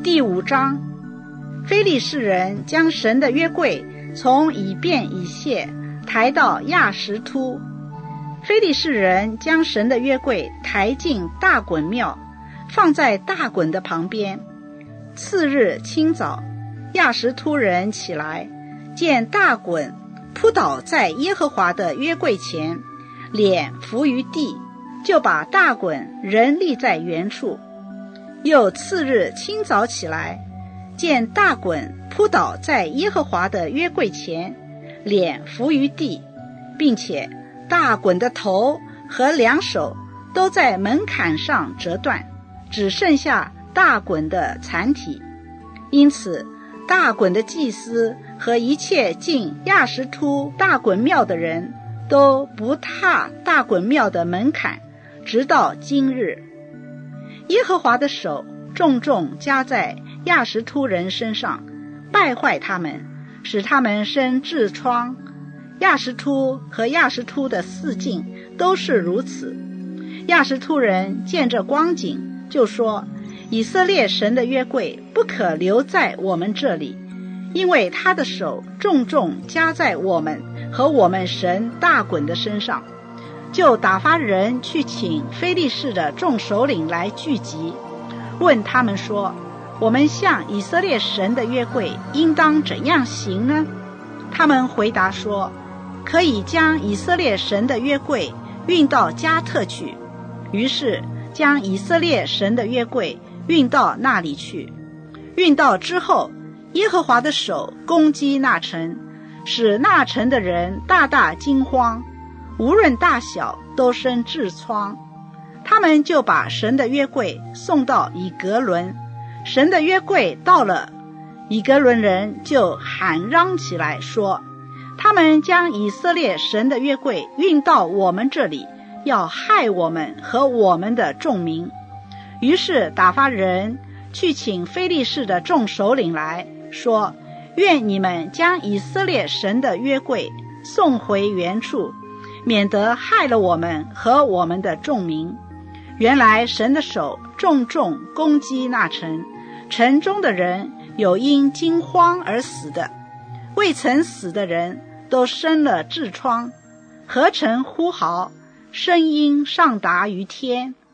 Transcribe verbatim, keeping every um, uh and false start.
第五章，非利士人将神的约柜从以便以谢抬到亚实突。非利士人将神的约柜抬进大衮庙，放在大衮的旁边。次日清早，亚实突人起来，见大衮扑倒在耶和华的约柜前，脸伏于地，就把大衮仍立在原处。又次日清早起来，见大衮扑倒在耶和华的约柜前，脸伏于地，并且大衮的头和两手都在门槛上折断，只剩下大衮的残体。因此大衮的祭司和一切进亚实突大衮庙的人都不踏大衮庙的门槛，直到今日。耶和华的手重重加在亚实突人身上，败坏他们，使他们生痔疮。亚实突和亚实突的四境都是如此。亚实突人见这光景，就说：以色列神的约柜不可留在我们这里，因为他的手重重加在我们和我们神大衮的身上。就打发人去请非利士的众首领来聚集，问他们说：我们向以色列神的约柜应当怎样行呢？他们回答说：可以将以色列神的约柜运到加特去。于是将以色列神的约柜运到那里去。运到之后，耶和华的手攻击那城，使那城的人大大惊慌，无论大小都生痔疮。他们就把神的约柜送到以革伦。神的约柜到了，以革伦人就喊嚷起来说：他们将以色列神的约柜运到我们这里，要害我们和我们的众民。于是打发人去请非利士的众首领来，说：愿你们将以色列神的约柜送回原处，免得害了我们和我们的众民。原来神的手重重攻击那城，城中的人有因惊慌而死的，未曾死的人都生了痔疮，合城呼号，声音上达于天。